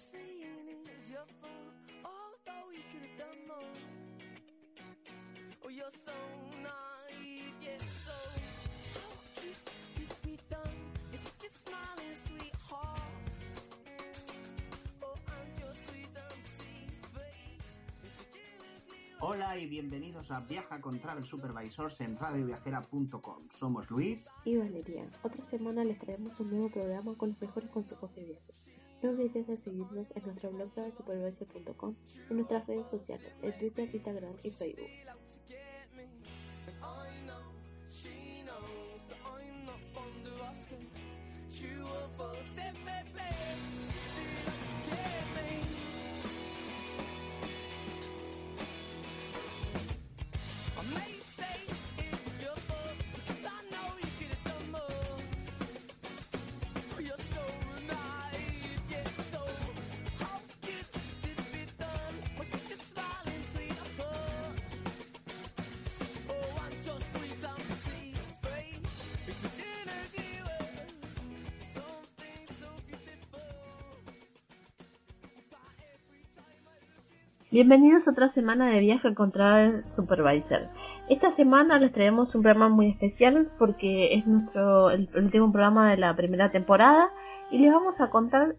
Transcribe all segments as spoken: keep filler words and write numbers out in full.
Hola y bienvenidos a Viaja con Travel Supervisors en radio viajera punto com. Somos Luis y Valeria. Otra semana les traemos un nuevo programa con los mejores consejos de viaje. No olvides de seguirnos en nuestro blog travel supervisor punto com y en nuestras redes sociales, en Twitter, Instagram y Facebook. Bienvenidos a otra semana de Viaje con Travel Supervisor. Esta semana les traemos un programa muy especial porque es nuestro el último programa de la primera temporada y les vamos a contar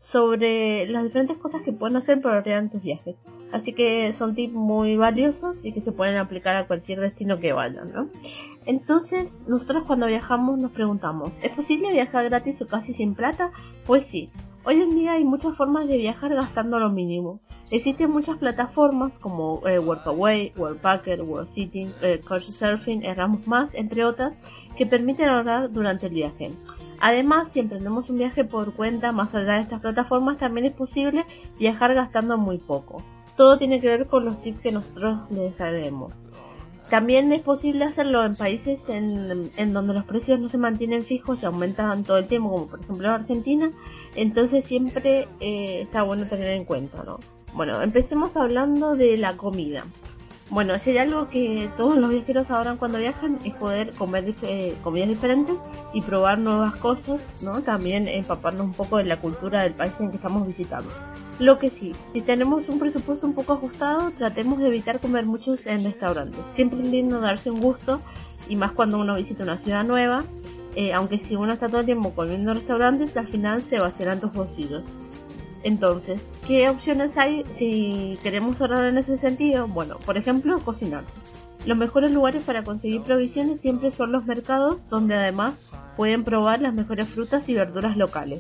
sobre las diferentes cosas que pueden hacer para organizar tus viajes. Así que son tips muy valiosos y que se pueden aplicar a cualquier destino que vayan, ¿no? Entonces, nosotros cuando viajamos nos preguntamos, ¿es posible viajar gratis o casi sin plata? Pues sí. Hoy en día hay muchas formas de viajar gastando lo mínimo. Existen muchas plataformas como eh, Workaway, Worldpacker, Worldsitting, eh, Couchsurfing, Erasmus más, entre otras, que permiten ahorrar durante el viaje. Además, si emprendemos un viaje por cuenta más allá de estas plataformas, también es posible viajar gastando muy poco. Todo tiene que ver con los tips que nosotros les daremos. También es posible hacerlo en países en, en donde los precios no se mantienen fijos y aumentan todo el tiempo, como por ejemplo en Argentina. Entonces siempre eh, está bueno tener en cuenta, ¿no? Bueno, empecemos hablando de la comida. Bueno, si hay algo que todos los viajeros adoran cuando viajan es poder comer eh, comidas diferentes y probar nuevas cosas, ¿no? También empaparnos un poco de la cultura del país en que estamos visitando. Lo que sí, si tenemos un presupuesto un poco ajustado, tratemos de evitar comer muchos en restaurantes. Siempre es lindo darse un gusto, y más cuando uno visita una ciudad nueva, eh, aunque si uno está todo el tiempo comiendo en restaurantes, al final se vaciarán tus bolsillos. Entonces, ¿qué opciones hay si queremos ahorrar en ese sentido? Bueno, por ejemplo, cocinar. Los mejores lugares para conseguir provisiones siempre son los mercados, donde además pueden probar las mejores frutas y verduras locales.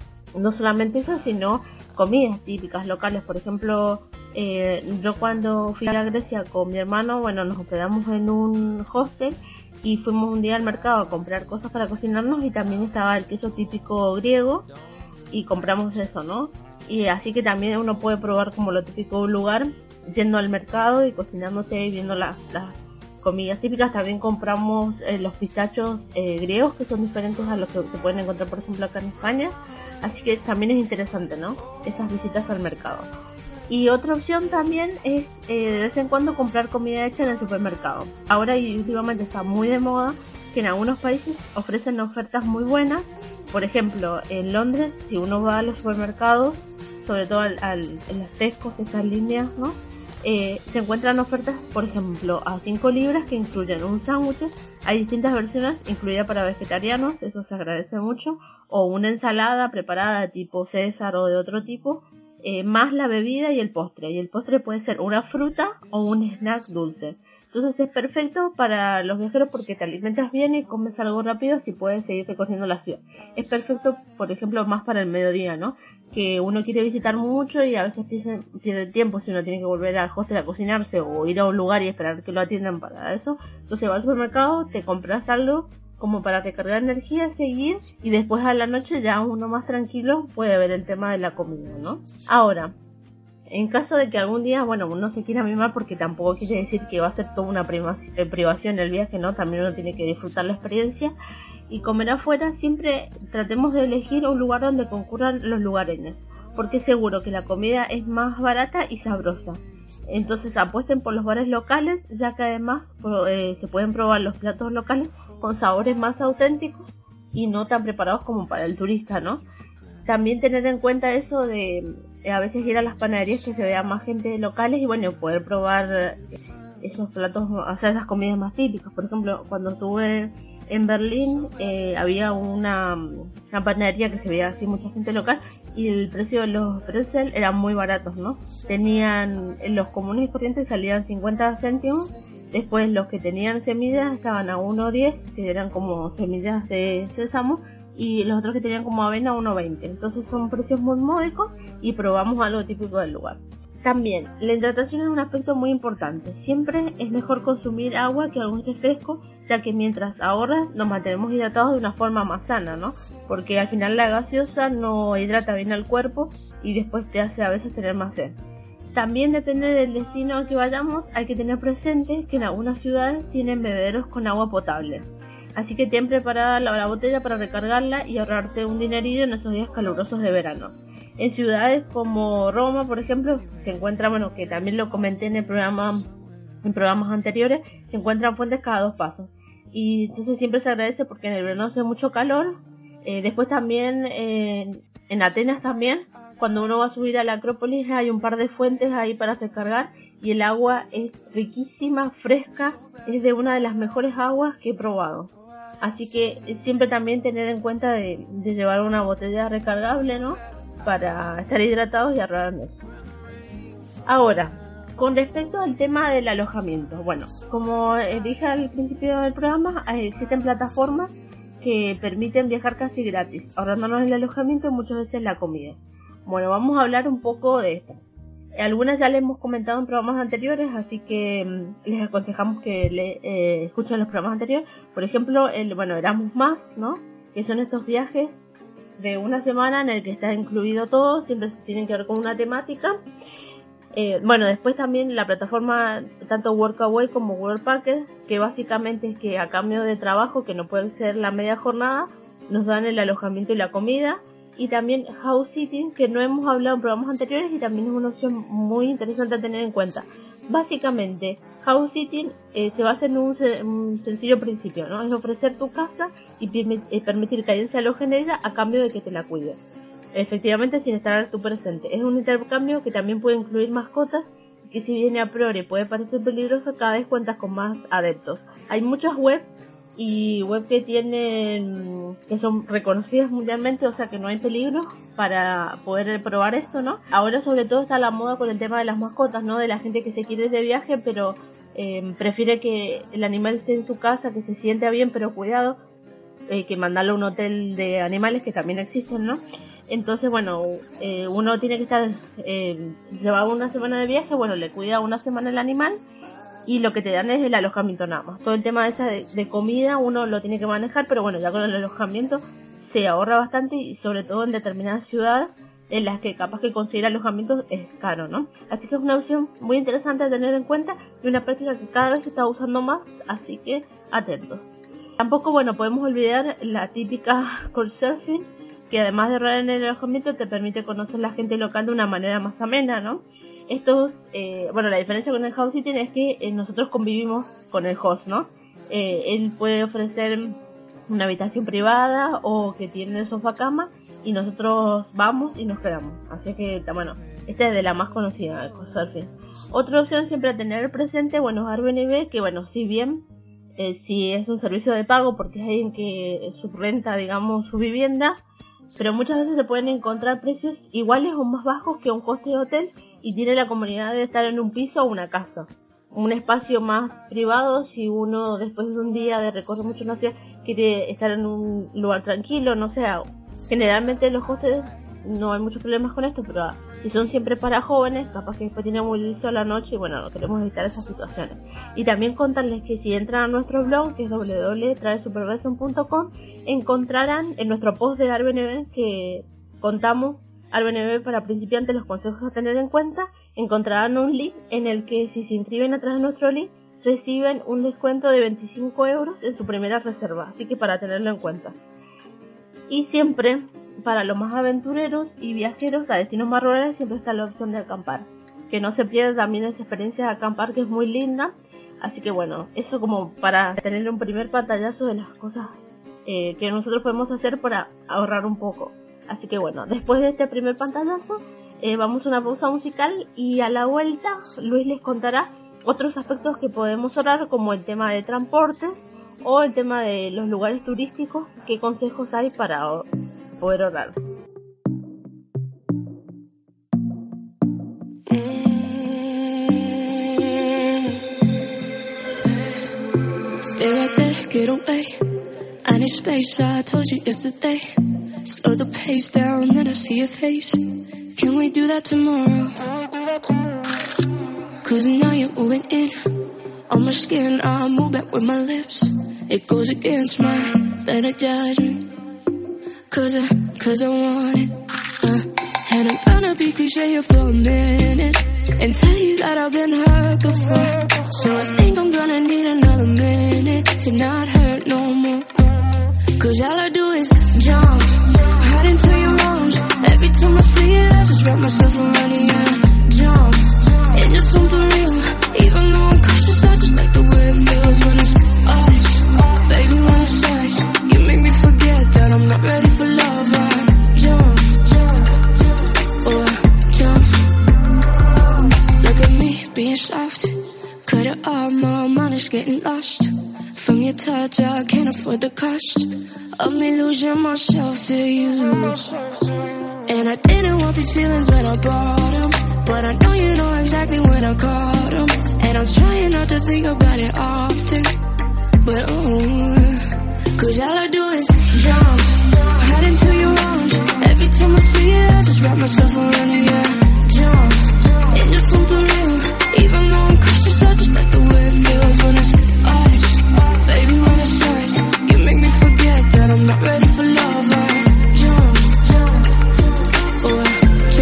No solamente eso, sino comidas típicas locales. Por ejemplo, eh, yo cuando fui a Grecia con mi hermano, bueno, nos hospedamos en un hostel y fuimos un día al mercado a comprar cosas para cocinarnos y también estaba el queso típico griego y compramos eso, ¿no? Y así que también uno puede probar como lo típico de un lugar yendo al mercado y cocinándose y viendo las, las comidas típicas. También compramos eh, los pistachos eh, griegos, que son diferentes a los que se pueden encontrar por ejemplo acá en España. Así que también es interesante, ¿no? Esas visitas al mercado. Y otra opción también es eh, de vez en cuando comprar comida hecha en el supermercado. Ahora y últimamente está muy de moda que en algunos países ofrecen ofertas muy buenas. Por ejemplo, en Londres, si uno va a los supermercados, sobre todo al, al, en las Tesco, esas líneas, ¿no? Eh, se encuentran ofertas, por ejemplo, a cinco libras que incluyen un sándwich. Hay distintas versiones, incluida para vegetarianos, eso se agradece mucho, o una ensalada preparada tipo César o de otro tipo, eh, más la bebida y el postre. Y el postre puede ser una fruta o un snack dulce. Entonces es perfecto para los viajeros porque te alimentas bien y comes algo rápido si puedes seguir recorriendo la ciudad. Es perfecto, por ejemplo, más para el mediodía, ¿no? Que uno quiere visitar mucho y a veces pierde tiempo si uno tiene que volver al hostel a cocinarse o ir a un lugar y esperar que lo atiendan para eso. Entonces vas al supermercado, te compras algo como para recargar energía, seguir, y después a la noche ya uno más tranquilo puede ver el tema de la comida, ¿no? Ahora, en caso de que algún día, bueno, uno se quiera mimar, porque tampoco quiere decir que va a ser toda una privación el viaje, ¿no? También uno tiene que disfrutar la experiencia y comer afuera. Siempre tratemos de elegir un lugar donde concurran los lugareños, porque seguro que la comida es más barata y sabrosa. Entonces apuesten por los bares locales, ya que además eh, se pueden probar los platos locales con sabores más auténticos y no tan preparados como para el turista, ¿no? También tener en cuenta eso de a veces ir a las panaderías que se vean más gente locales y bueno, poder probar esos platos, o sea, esas comidas más típicas. Por ejemplo, cuando estuve en Berlín, eh, había una, una panadería que se veía así mucha gente local y el precio de los pretzel eran muy baratos, ¿no? Tenían, los comunes y corrientes salían cincuenta céntimos, después los que tenían semillas estaban a uno diez, que eran como semillas de sésamo, y los otros que tenían como avena a uno veinte. Entonces son precios muy módicos y probamos algo típico del lugar. También, la hidratación es un aspecto muy importante. Siempre es mejor consumir agua que algún refresco, ya que mientras ahorras nos mantenemos hidratados de una forma más sana, ¿no? Porque al final la gaseosa no hidrata bien al cuerpo y después te hace a veces tener más sed. También depende del destino al que vayamos, hay que tener presente que en algunas ciudades tienen bebederos con agua potable. Así que ten preparada la, la botella para recargarla y ahorrarte un dinerillo en esos días calurosos de verano. En ciudades como Roma, por ejemplo, se encuentra, bueno, que también lo comenté en el programa, en programas anteriores, se encuentran fuentes cada dos pasos. Y entonces siempre se agradece porque en el verano hace mucho calor. Eh, después también, eh, en Atenas también, cuando uno va a subir a la Acrópolis hay un par de fuentes ahí para recargar y el agua es riquísima, fresca, es de una de las mejores aguas que he probado. Así que siempre también tener en cuenta de, de llevar una botella recargable, ¿no? Para estar hidratados y ahorrar en eso. Ahora, con respecto al tema del alojamiento, bueno, como dije al principio del programa, existen plataformas que permiten viajar casi gratis, ahorrándonos el alojamiento y muchas veces la comida. Bueno, vamos a hablar un poco de esto. Algunas ya les hemos comentado en programas anteriores, así que mmm, les aconsejamos que le, eh, escuchen los programas anteriores. Por ejemplo, el bueno, Erasmus Más, ¿no? Que son estos viajes de una semana en el que está incluido todo, siempre tienen que ver con una temática. Eh, bueno, después también la plataforma tanto Workaway como Workpackers, que básicamente es que a cambio de trabajo, que no puede ser la media jornada, nos dan el alojamiento y la comida. Y también House Sitting, que no hemos hablado en programas anteriores y también es una opción muy interesante a tener en cuenta. Básicamente, House Sitting eh, se basa en un, un sencillo principio, ¿no? Es ofrecer tu casa y eh, permitir que alguien se aloje en ella a cambio de que te la cuide. Efectivamente, sin estar tú presente. Es un intercambio que también puede incluir mascotas, que si bien a priori puede parecer peligroso, cada vez cuentas con más adeptos. Hay muchas webs y web que tienen, que son reconocidas mundialmente, o sea que no hay peligro para poder probar esto, ¿no? Ahora sobre todo está la moda con el tema de las mascotas, ¿no? De la gente que se quiere ir de viaje pero eh, prefiere que el animal esté en su casa, que se sienta bien pero cuidado, eh, que mandarlo a un hotel de animales, que también existen, ¿no? Entonces, bueno, eh, uno tiene que estar, eh, llevar una semana de viaje, bueno, le cuida una semana el animal y lo que te dan es el alojamiento nada más. Todo el tema de, esa de, de comida uno lo tiene que manejar, pero bueno, ya con el alojamiento se ahorra bastante y sobre todo en determinadas ciudades en las que capaz que conseguir alojamiento es caro, ¿no? Así que es una opción muy interesante a tener en cuenta y una práctica que cada vez se está usando más, así que atentos. Tampoco, bueno, podemos olvidar la típica couchsurfing, que además de ahorrar en el alojamiento te permite conocer a la gente local de una manera más amena, ¿no? Estos, eh, bueno, la diferencia con el house sitting es que eh, nosotros convivimos con el host, ¿no? Eh, él puede ofrecer una habitación privada o que tiene el sofá cama y nosotros vamos y nos quedamos. Así que, bueno, esta es de la más conocida, el couchsurfing. Otra opción siempre a tener presente, bueno, es Airbnb, que bueno, si bien eh, si es un servicio de pago porque es alguien que subrenta, digamos, su vivienda, pero muchas veces se pueden encontrar precios iguales o más bajos que un coste de hotel y tiene la comodidad de estar en un piso o una casa. Un espacio más privado si uno después de un día de recorrer mucho una ciudad quiere estar en un lugar tranquilo, no sé. Generalmente los hostels no hay muchos problemas con esto, pero si son siempre para jóvenes, capaz que después tienen muy listo a la noche y bueno, no queremos evitar esas situaciones. Y también contarles que si entran a nuestro blog, que es doble u doble u doble u punto travel supervision punto com, encontrarán en nuestro post de Airbnb que contamos Airbnb para principiantes, los consejos a tener en cuenta, encontrarán un link en el que si se inscriben a través de nuestro link reciben un descuento de veinticinco euros en su primera reserva, así que para tenerlo en cuenta. Y siempre, para los más aventureros y viajeros a destinos más rurales, siempre está la opción de acampar. Que no se pierda también esa experiencia de acampar, que es muy linda. Así que bueno, eso como para tener un primer pantallazo de las cosas eh, que nosotros podemos hacer para ahorrar un poco. Así que bueno, después de este primer pantallazo, eh, vamos a una pausa musical y a la vuelta Luis les contará otros aspectos que podemos ahorrar, como el tema de transporte o el tema de los lugares turísticos, qué consejos hay para poder ahorrar. Stay right there, get away. I need space, I told you yesterday. Slow the pace down, then I see your face. Can we do that tomorrow? Cause now you're moving in on my skin, I move back with my lips. It goes against my better judgment. Cause I, cause I want it uh, And I'm gonna be cliche here for a minute and tell you that I've been hurt before. So I think I'm gonna need another minute to not hurt no more. Cause all I do is jump right into your arms. Every time I see you, I just wrap myself around you, yeah. Jump, and you're something real. Even though I'm cautious, I just like the way it feels when it's us. Baby, when it's us, you make me forget that I'm not ready for love. I jump, oh I jump. Look at me, being soft. Cut it off, my mind is getting lost. From your touch, I can't afford the cost of me losing myself to you. And I didn't want these feelings when I brought them, but I know you know exactly when I caught them. And I'm trying not to think about it often, but oh, cause all I do is jump right into your arms. Every time I see you, I just wrap myself around you, yeah. Jump, and you're something real. Even though I'm cautious, I just like the way it feels when it's us. Baby, when it's us, you make me forget that I'm not ready for love. I jump, oh I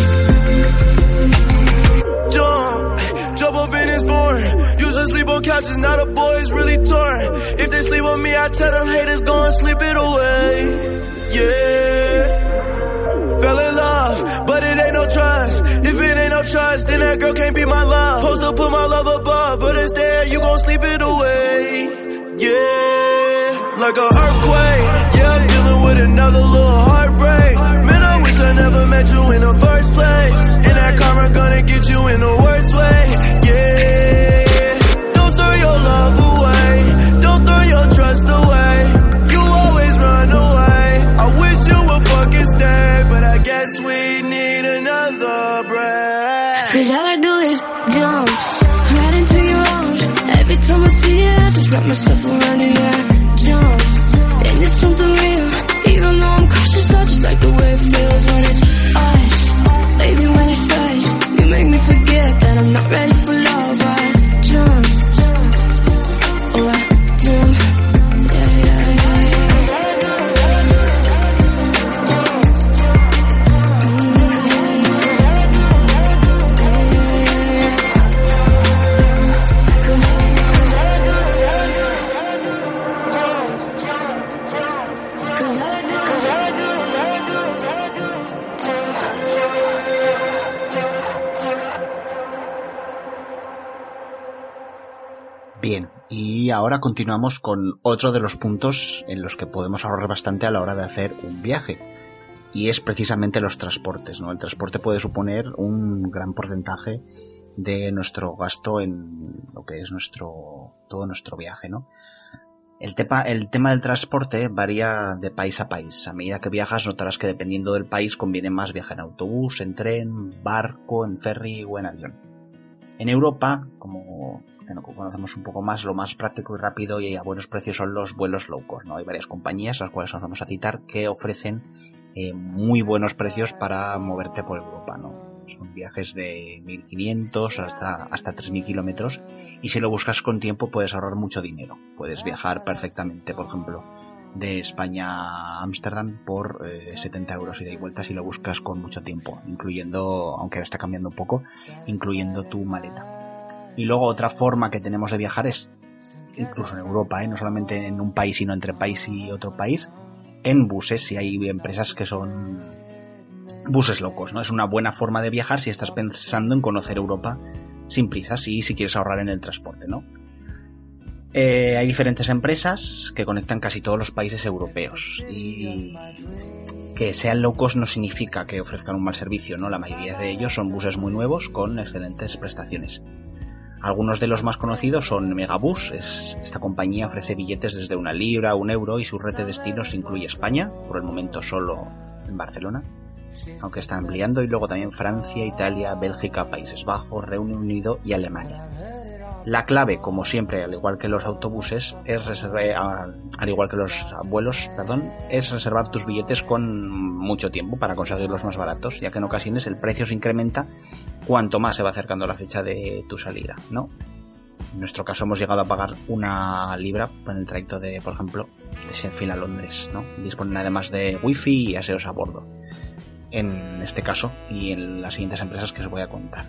jump. Jump, jump up in his born. Used to sleep on couches, now the boys really torn. If they sleep on me, I tell them haters go and sleep it away. Yeah. Fell in love, but it ain't no trust. If it ain't no trust, then that girl can't be my love. Supposed to put my love above, but it's there, you gon' sleep it away. Yeah, like a earthquake. Yeah, I'm dealing with another little heartbreak. Man, I wish I never met you in the first place. And that karma gonna get you in the worst way. Yeah, don't throw your love away. Don't throw your trust away. You always run away. I wish you would fucking stay, but I guess we need another breath. Cause all I do is jump right into your arms. Every time I see you, I just wrap myself around you, yeah. Jump, and it's something real. Even though I'm cautious, I just like the way it feels when it's us. Baby, when it's us, you make me forget that I'm not ready for love. I jump, oh I jump, yeah, yeah, yeah, yeah. Bien, y ahora continuamos con otro de los puntos en los que podemos ahorrar bastante a la hora de hacer un viaje, y es precisamente los transportes, ¿no? El transporte puede suponer un gran porcentaje de nuestro gasto en lo que es nuestro todo nuestro viaje, ¿no? El tema, el tema del transporte varía de país a país. A medida que viajas notarás que dependiendo del país conviene más viajar en autobús, en tren, barco, en ferry o en avión. En Europa, como conocemos un poco más, lo más práctico y rápido y a buenos precios son los vuelos low cost, ¿no? Hay varias compañías, las cuales nos vamos a citar, que ofrecen eh, muy buenos precios para moverte por Europa, ¿no? Son viajes de mil quinientos hasta, hasta tres mil kilómetros, y si lo buscas con tiempo puedes ahorrar mucho dinero. Puedes viajar perfectamente, por ejemplo, de España a Ámsterdam por eh, setenta euros ida y vuelta si lo buscas con mucho tiempo, incluyendo, aunque ahora está cambiando un poco, incluyendo tu maleta. Y luego otra forma que tenemos de viajar es, incluso en Europa, ¿eh? No solamente en un país, sino entre país y otro país, en buses, si hay empresas que son buses locos, ¿no? Es una buena forma de viajar si estás pensando en conocer Europa sin prisas y si quieres ahorrar en el transporte, ¿no? Eh, hay diferentes empresas que conectan casi todos los países europeos y Que sean low cost no significa que ofrezcan un mal servicio, ¿no? La mayoría de ellos son buses muy nuevos con excelentes prestaciones. Algunos de los más conocidos son Megabus. Es, esta compañía ofrece billetes desde una libra, un euro, y su red de destinos incluye España, por el momento solo en Barcelona, aunque está ampliando, y luego también Francia, Italia, Bélgica, Países Bajos, Reino Unido y Alemania. La clave, como siempre, al igual que los autobuses, es reservar, al igual que los vuelos, perdón, es reservar tus billetes con mucho tiempo para conseguirlos más baratos, ya que en ocasiones el precio se incrementa cuanto más se va acercando la fecha de tu salida, ¿no? En nuestro caso hemos llegado a pagar una libra en el trayecto de, por ejemplo, de Sheffield a Londres, ¿no? Disponen además de wifi y aseos a bordo, en este caso y en las siguientes empresas que os voy a contar.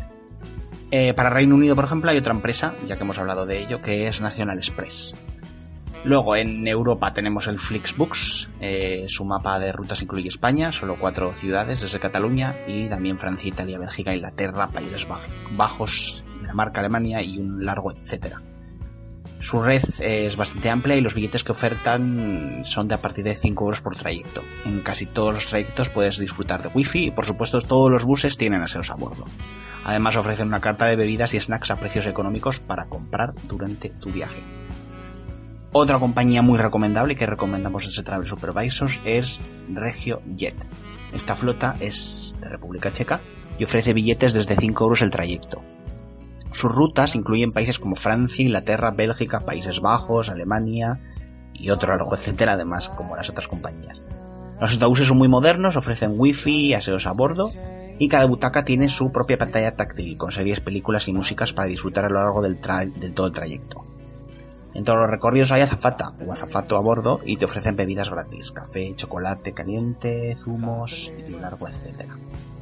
Eh, para Reino Unido, por ejemplo, hay otra empresa, ya que hemos hablado de ello, que es National Express. Luego, en Europa tenemos el Flixbus. Eh, su mapa de rutas incluye España, solo cuatro ciudades desde Cataluña, y también Francia, Italia, Bélgica, Inglaterra, Países Bajos, Dinamarca, Alemania y un largo etcétera. Su red es bastante amplia y los billetes que ofertan son de a partir de cinco euros por trayecto. En casi todos los trayectos puedes disfrutar de wifi y, por supuesto, todos los buses tienen aseos a bordo. Además, ofrecen una carta de bebidas y snacks a precios económicos para comprar durante tu viaje. Otra compañía muy recomendable que recomendamos desde Travel Supervisors es RegioJet. Esta flota es de República Checa y ofrece billetes desde cinco euros el trayecto. Sus rutas incluyen países como Francia, Inglaterra, Bélgica, Países Bajos, Alemania y otro largo etcétera, además como las otras compañías. Los autobuses son muy modernos, ofrecen wifi y aseos a bordo, y cada butaca tiene su propia pantalla táctil con series, películas y músicas para disfrutar a lo largo del, tra- del todo el trayecto. En todos los recorridos hay azafata o azafato a bordo y te ofrecen bebidas gratis, café, chocolate caliente, zumos y un largo etcétera.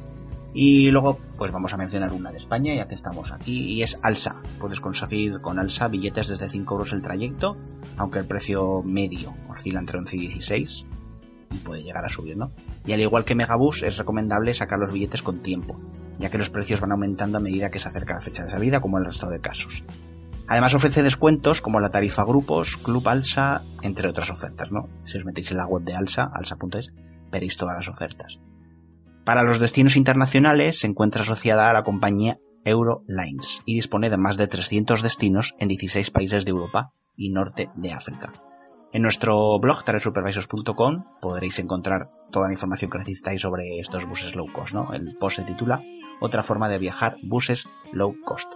Y luego pues vamos a mencionar una de España, ya que estamos aquí, y es ALSA. Puedes conseguir con ALSA billetes desde cinco euros el trayecto, aunque el precio medio oscila entre once y dieciséis y puede llegar a subir, ¿no? Y al igual que Megabus, es recomendable sacar los billetes con tiempo, ya que los precios van aumentando a medida que se acerca la fecha de salida, como en el resto de casos. Además ofrece descuentos como la tarifa grupos, Club ALSA, entre otras ofertas, ¿no? Si os metéis en la web de ALSA, alsa punto es, veréis todas las ofertas. Para los destinos internacionales se encuentra asociada a la compañía Eurolines y dispone de más de trescientos destinos en dieciséis países de Europa y norte de África. En nuestro blog, travel supervisors punto com, podréis encontrar toda la información que necesitáis sobre estos buses low cost, ¿no? El post se titula Otra forma de viajar, buses low cost.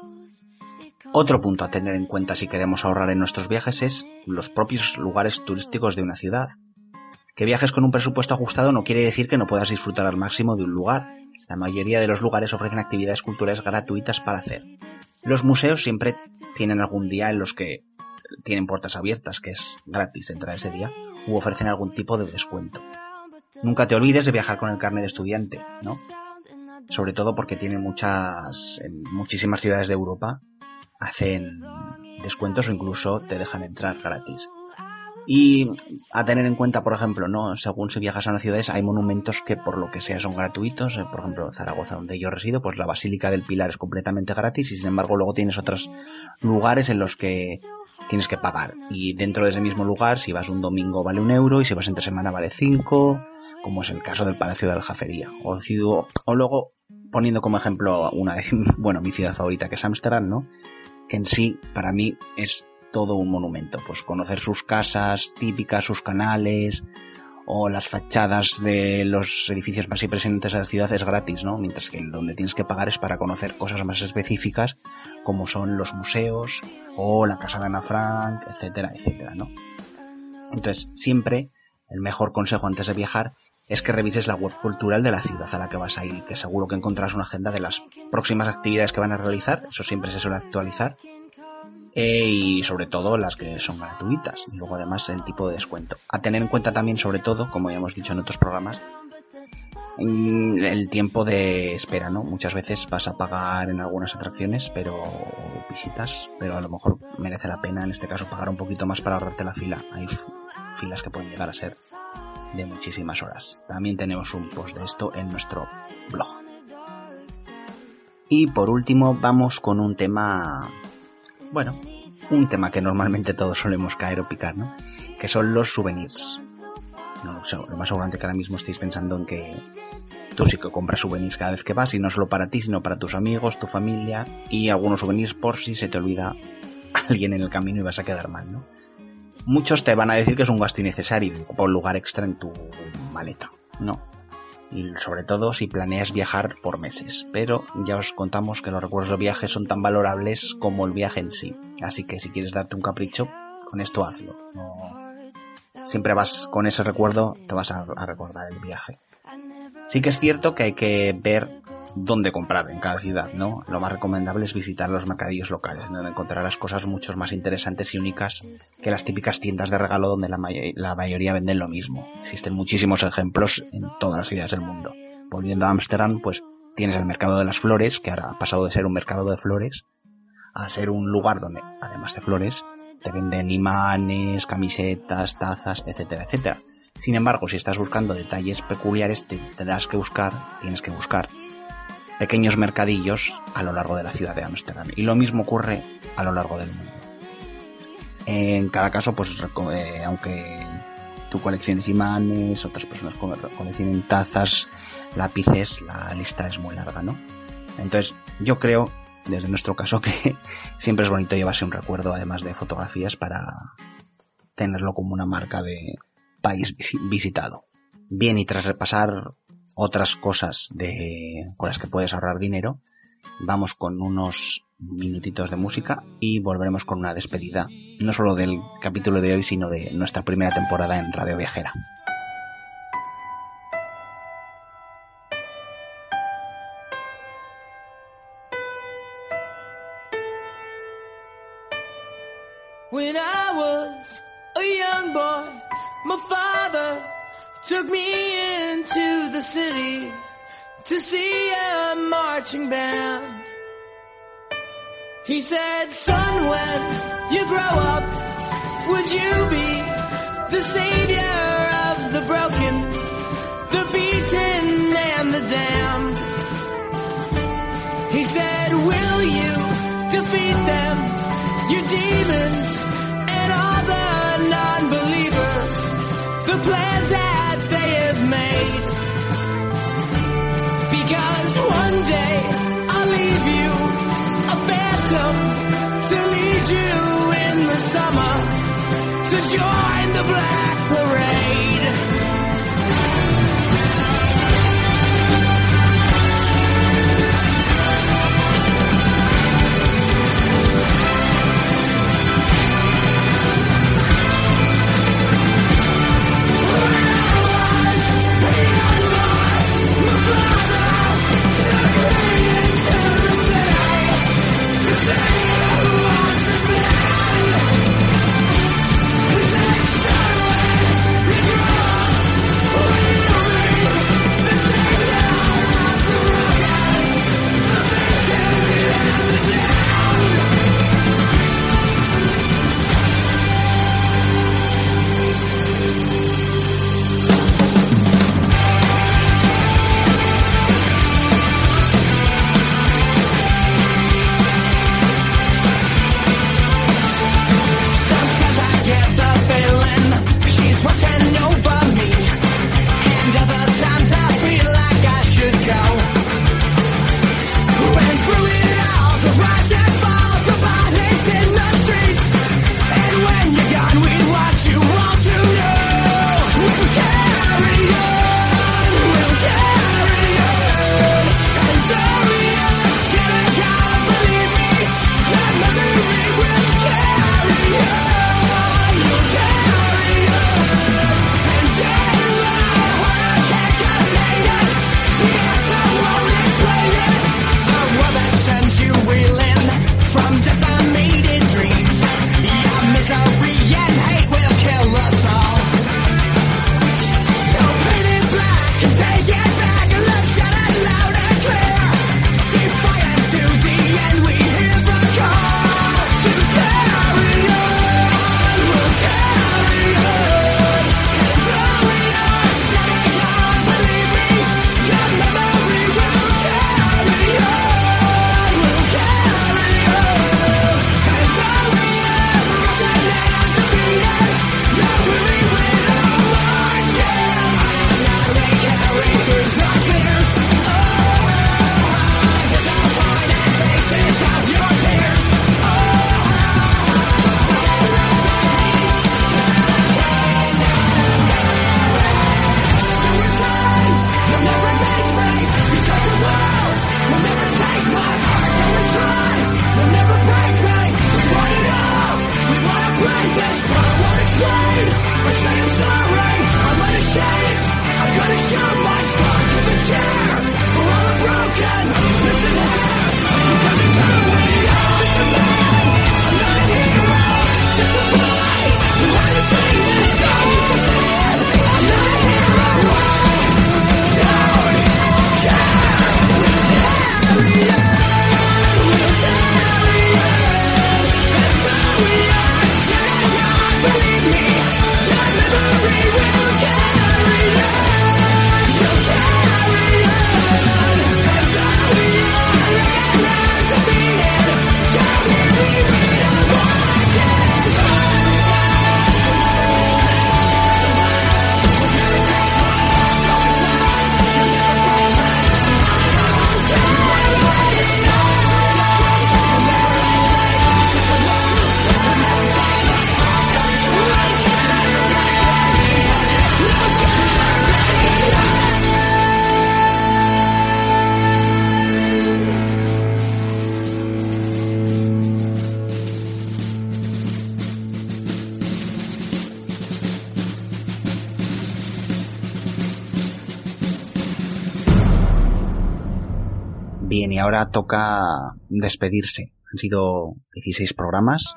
Otro punto a tener en cuenta si queremos ahorrar en nuestros viajes es los propios lugares turísticos de una ciudad. Que viajes con un presupuesto ajustado no quiere decir que no puedas disfrutar al máximo de un lugar. La mayoría de los lugares ofrecen actividades culturales gratuitas para hacer. Los museos siempre tienen algún día en los que tienen puertas abiertas, que es gratis entrar ese día, u ofrecen algún tipo de descuento. Nunca te olvides de viajar con el carnet de estudiante, ¿no? Sobre todo porque tienen muchas, en muchísimas ciudades de Europa hacen descuentos o incluso te dejan entrar gratis. Y a tener en cuenta, por ejemplo, no, según si viajas a las ciudades, hay monumentos que por lo que sea son gratuitos. Por ejemplo, Zaragoza, donde yo resido, pues la Basílica del Pilar es completamente gratis y sin embargo luego tienes otros lugares en los que tienes que pagar. Y dentro de ese mismo lugar, si vas un domingo vale un euro y si vas entre semana vale cinco, como es el caso del Palacio de Aljafería. O, o luego, poniendo como ejemplo una de, bueno, mi ciudad favorita, que es Ámsterdam, ¿no? Que en sí, para mí, es todo un monumento, pues conocer sus casas típicas, sus canales o las fachadas de los edificios más impresionantes de la ciudad es gratis, ¿no? Mientras que donde tienes que pagar es para conocer cosas más específicas como son los museos o la casa de Ana Frank, etcétera, etcétera, ¿no? Entonces, siempre el mejor consejo antes de viajar es que revises la web cultural de la ciudad a la que vas a ir, que seguro que encontrarás una agenda de las próximas actividades que van a realizar, eso siempre se suele actualizar. Eh, y sobre todo las que son gratuitas y luego además el tipo de descuento. A tener en cuenta también, sobre todo, como ya hemos dicho en otros programas, el tiempo de espera, ¿no? Muchas veces vas a pagar en algunas atracciones, pero visitas, pero a lo mejor merece la pena en este caso pagar un poquito más para ahorrarte la fila. Hay filas que pueden llegar a ser de muchísimas horas. También tenemos un post de esto en nuestro blog. Y por último vamos con un tema... Bueno, un tema que normalmente todos solemos caer o picar, ¿no? Que son los souvenirs. No, o sea, lo más seguramente que ahora mismo estéis pensando en que tú sí que compras souvenirs cada vez que vas, y no solo para ti, sino para tus amigos, tu familia, y algunos souvenirs por si se te olvida alguien en el camino y vas a quedar mal, ¿no? Muchos te van a decir que es un gasto innecesario, ocupa un lugar extra en tu maleta, ¿no? Y sobre todo si planeas viajar por meses, pero ya os contamos que los recuerdos de viaje son tan valorables como el viaje en sí, así que si quieres darte un capricho, con esto hazlo. No, siempre vas con ese recuerdo, te vas a, a recordar el viaje. Sí que es cierto que hay que ver dónde comprar en cada ciudad, ¿no? Lo más recomendable es visitar los mercadillos locales, donde encontrarás cosas mucho más interesantes y únicas que las típicas tiendas de regalo donde la, may- la mayoría venden lo mismo. Existen muchísimos ejemplos en todas las ciudades del mundo. Volviendo a Ámsterdam, pues tienes el mercado de las flores, que ahora ha pasado de ser un mercado de flores a ser un lugar donde, además de flores, te venden imanes, camisetas, tazas, etcétera, etcétera. Sin embargo, si estás buscando detalles peculiares, te tendrás que buscar, tienes que buscar pequeños mercadillos a lo largo de la ciudad de Ámsterdam. Y lo mismo ocurre a lo largo del mundo. En cada caso, pues eh, aunque tú colecciones imanes, otras personas coleccionen tazas, lápices, la lista es muy larga, ¿no? Entonces, yo creo, desde nuestro caso, que siempre es bonito llevarse un recuerdo, además de fotografías, para tenerlo como una marca de país visitado. Bien, y tras repasar otras cosas de con las que puedes ahorrar dinero, vamos con unos minutitos de música y volveremos con una despedida, no solo del capítulo de hoy, sino de nuestra primera temporada en Radio Viajera. When I was a young boy, my father took me into the city to see a marching band. He said, son, when you grow up, would you be the savior of the broken, the beaten and the damned? He said, will you defeat them, your demons and all the non-believers, the plans that they have made? Because one day I'll leave you a phantom to lead you in the summer to join the Black Parade. Next time Bien, y ahora toca despedirse. Han sido dieciséis programas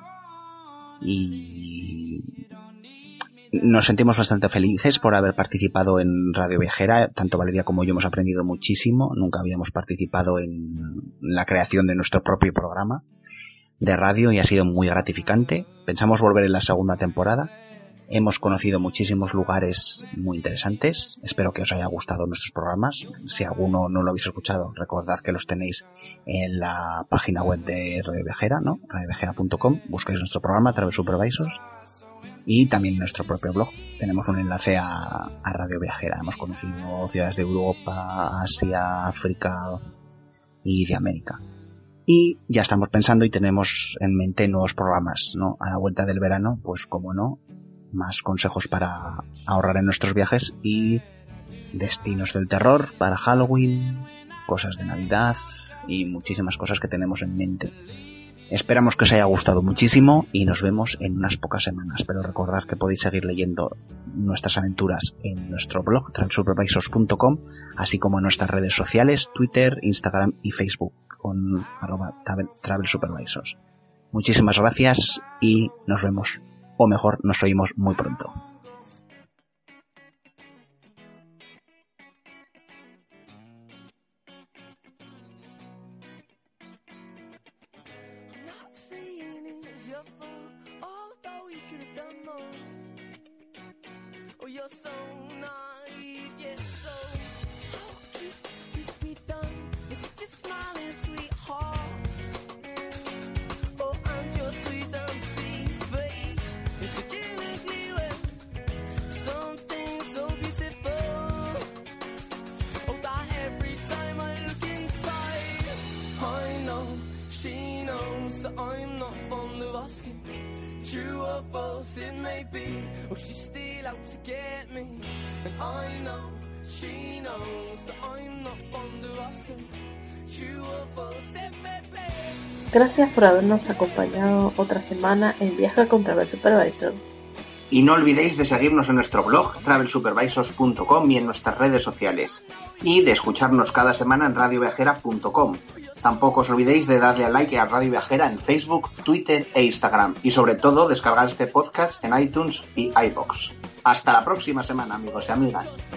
y nos sentimos bastante felices por haber participado en Radio Viajera. Tanto Valeria como yo hemos aprendido muchísimo. Nunca habíamos participado en la creación de nuestro propio programa de radio y ha sido muy gratificante. Pensamos volver en la segunda temporada. Hemos conocido muchísimos lugares muy interesantes. Espero que os haya gustado nuestros programas. Si alguno no lo habéis escuchado, recordad que los tenéis en la página web de Radio Viajera, ¿no? radio viajera punto com. Busquéis nuestro programa Travel Supervisors y también nuestro propio blog. Tenemos un enlace a, a Radio Viajera. Hemos conocido ciudades de Europa, Asia, África y de América. Y ya estamos pensando y tenemos en mente nuevos programas, ¿no? A la vuelta del verano, pues como no, más consejos para ahorrar en nuestros viajes y destinos del terror para Halloween, cosas de Navidad y muchísimas cosas que tenemos en mente. Esperamos que os haya gustado muchísimo y nos vemos en unas pocas semanas, pero recordad que podéis seguir leyendo nuestras aventuras en nuestro blog travel supervisors punto com, así como en nuestras redes sociales, Twitter, Instagram y Facebook con arroba travel supervisors. Muchísimas gracias y nos vemos, o mejor, nos oímos muy pronto. I'm not fond of asking, true or false it may be, or she's still out to get me. And I know, she knows that I'm not fond of asking, true or false it may be. Gracias por habernos acompañado otra semana en Viaja con Travel Supervisor. Y no olvidéis de seguirnos en nuestro blog travel supervisors punto com y en nuestras redes sociales. Y de escucharnos cada semana en radio viajera punto com. Tampoco os olvidéis de darle a like a Radio Viajera en Facebook, Twitter e Instagram. Y sobre todo, descargar este podcast en iTunes y iVoox. Hasta la próxima semana, amigos y amigas.